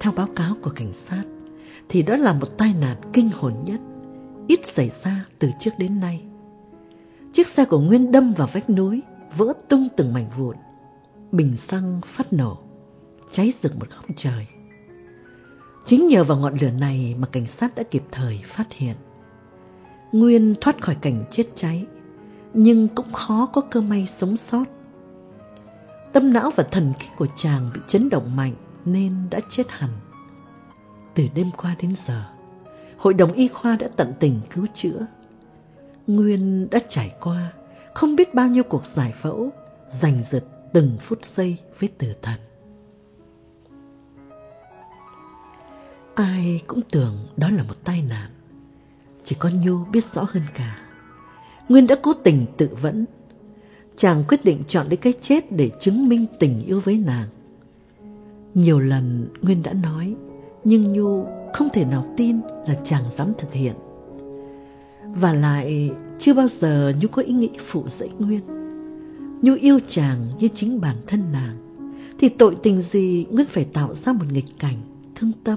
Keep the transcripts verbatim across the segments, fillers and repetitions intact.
theo báo cáo của cảnh sát, thì đó là một tai nạn kinh hồn nhất, ít xảy ra từ trước đến nay. Chiếc xe của Nguyên đâm vào vách núi, vỡ tung từng mảnh vụn. Bình xăng phát nổ, cháy rực một góc trời. Chính nhờ vào ngọn lửa này mà cảnh sát đã kịp thời phát hiện. Nguyên thoát khỏi cảnh chết cháy, nhưng cũng khó có cơ may sống sót. Tâm não và thần kinh của chàng bị chấn động mạnh nên đã chết hẳn. Từ đêm qua đến giờ, hội đồng y khoa đã tận tình cứu chữa. Nguyên đã trải qua không biết bao nhiêu cuộc giải phẫu, giành giật từng phút giây với tử thần. Ai cũng tưởng đó là một tai nạn, chỉ có Nhu biết rõ hơn cả. Nguyên đã cố tình tự vẫn. Chàng quyết định chọn lấy cái chết để chứng minh tình yêu với nàng. Nhiều lần Nguyên đã nói, nhưng Nhu không thể nào tin là chàng dám thực hiện. Và lại chưa bao giờ Nhu có ý nghĩ phụ dãy Nguyên. Nhu yêu chàng như chính bản thân nàng, thì tội tình gì Nguyên phải tạo ra một nghịch cảnh thương tâm.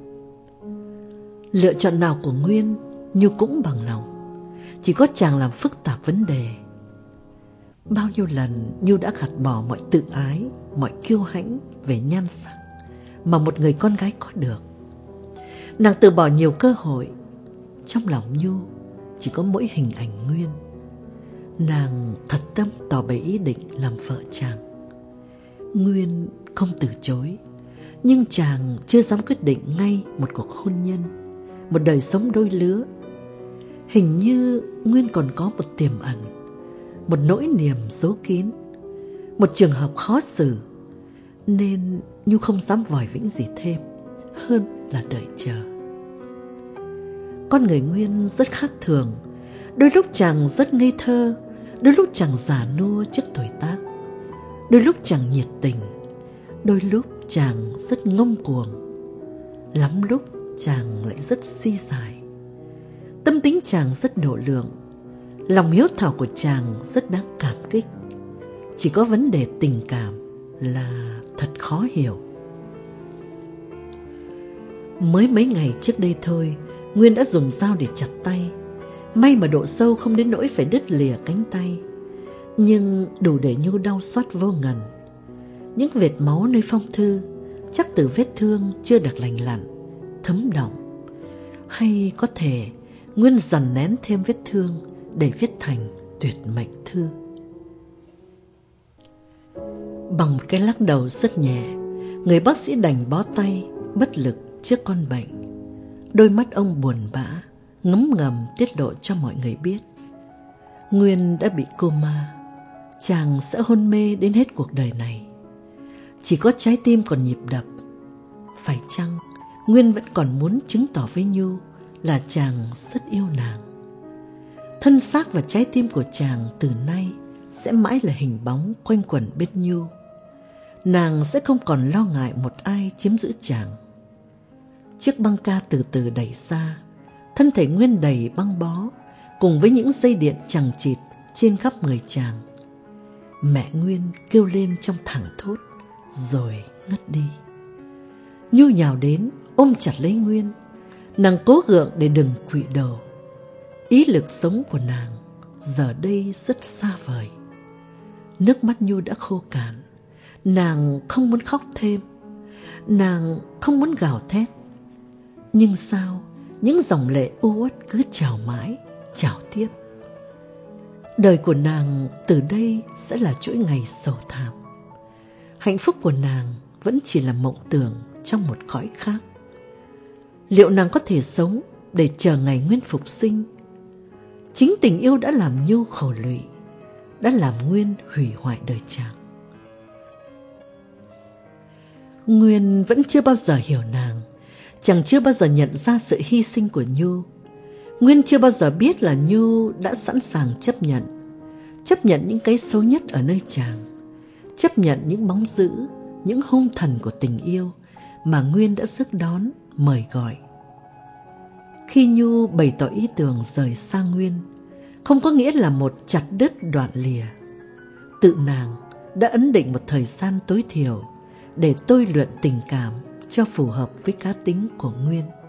Lựa chọn nào của Nguyên, Nhu cũng bằng lòng. Chỉ có chàng làm phức tạp vấn đề. Bao nhiêu lần Nhu đã gạt bỏ mọi tự ái, mọi kiêu hãnh về nhan sắc mà một người con gái có được. Nàng từ bỏ nhiều cơ hội. Trong lòng Nhu chỉ có mỗi hình ảnh Nguyên. Nàng thật tâm tỏ bày ý định làm vợ chàng. Nguyên không từ chối, nhưng chàng chưa dám quyết định ngay một cuộc hôn nhân, một đời sống đôi lứa. Hình như Nguyên còn có một tiềm ẩn, một nỗi niềm giấu kín, một trường hợp khó xử, nên Nhu không dám vòi vĩnh gì thêm hơn là đợi chờ. Con người Nguyên rất khác thường. Đôi lúc chàng rất ngây thơ, đôi lúc chàng già nua trước tuổi tác, đôi lúc chàng nhiệt tình, đôi lúc chàng rất ngông cuồng, lắm lúc chàng lại rất si dại. Tâm tính chàng rất độ lượng, lòng hiếu thảo của chàng rất đáng cảm kích. Chỉ có vấn đề tình cảm là thật khó hiểu. Mới mấy ngày trước đây thôi, Nguyên đã dùng dao để chặt tay. May mà độ sâu không đến nỗi phải đứt lìa cánh tay, nhưng đủ để Nhu đau xót vô ngần. Những vệt máu nơi phong thư chắc từ vết thương chưa được lành lặn, thấm đọng. Hay có thể Nguyên dằn nén thêm vết thương để viết thành tuyệt mệnh thư. Bằng một cái lắc đầu rất nhẹ, người bác sĩ đành bó tay, bất lực trước con bệnh. Đôi mắt ông buồn bã, ngấm ngầm tiết lộ cho mọi người biết Nguyên đã bị coma. Chàng sẽ hôn mê đến hết cuộc đời này. Chỉ có trái tim còn nhịp đập. Phải chăng Nguyên vẫn còn muốn chứng tỏ với Nhu là chàng rất yêu nàng? Thân xác và trái tim của chàng từ nay sẽ mãi là hình bóng quanh quẩn bên Nhu. Nàng sẽ không còn lo ngại một ai chiếm giữ chàng. Chiếc băng ca từ từ đẩy ra, thân thể Nguyên đầy băng bó, cùng với những dây điện chằng chịt trên khắp người chàng. Mẹ Nguyên kêu lên trong thảng thốt, rồi ngất đi. Nhu nhào đến, ôm chặt lấy Nguyên. Nàng cố gượng để đừng quỵ đầu. Ý lực sống của nàng giờ đây rất xa vời. Nước mắt Nhu đã khô cạn. Nàng không muốn khóc thêm, nàng không muốn gào thét. Nhưng sao những dòng lệ u uất cứ trào mãi, trào tiếp. Đời của nàng từ đây sẽ là chuỗi ngày sầu thảm. Hạnh phúc của nàng vẫn chỉ là mộng tưởng trong một cõi khác. Liệu nàng có thể sống để chờ ngày Nguyên phục sinh? Chính tình yêu đã làm Nhu khổ lụy, đã làm Nguyên hủy hoại đời chàng. Nguyên vẫn chưa bao giờ hiểu nàng. Chàng chưa bao giờ nhận ra sự hy sinh của Nhu. Nguyên chưa bao giờ biết là Nhu đã sẵn sàng chấp nhận. Chấp nhận những cái xấu nhất ở nơi chàng. Chấp nhận những bóng dữ, những hung thần của tình yêu mà Nguyên đã rước đón, mời gọi. Khi Nhu bày tỏ ý tưởng rời xa Nguyên, không có nghĩa là một chặt đứt đoạn lìa. Tự nàng đã ấn định một thời gian tối thiểu để tôi luyện tình cảm cho phù hợp với cá tính của Nguyên.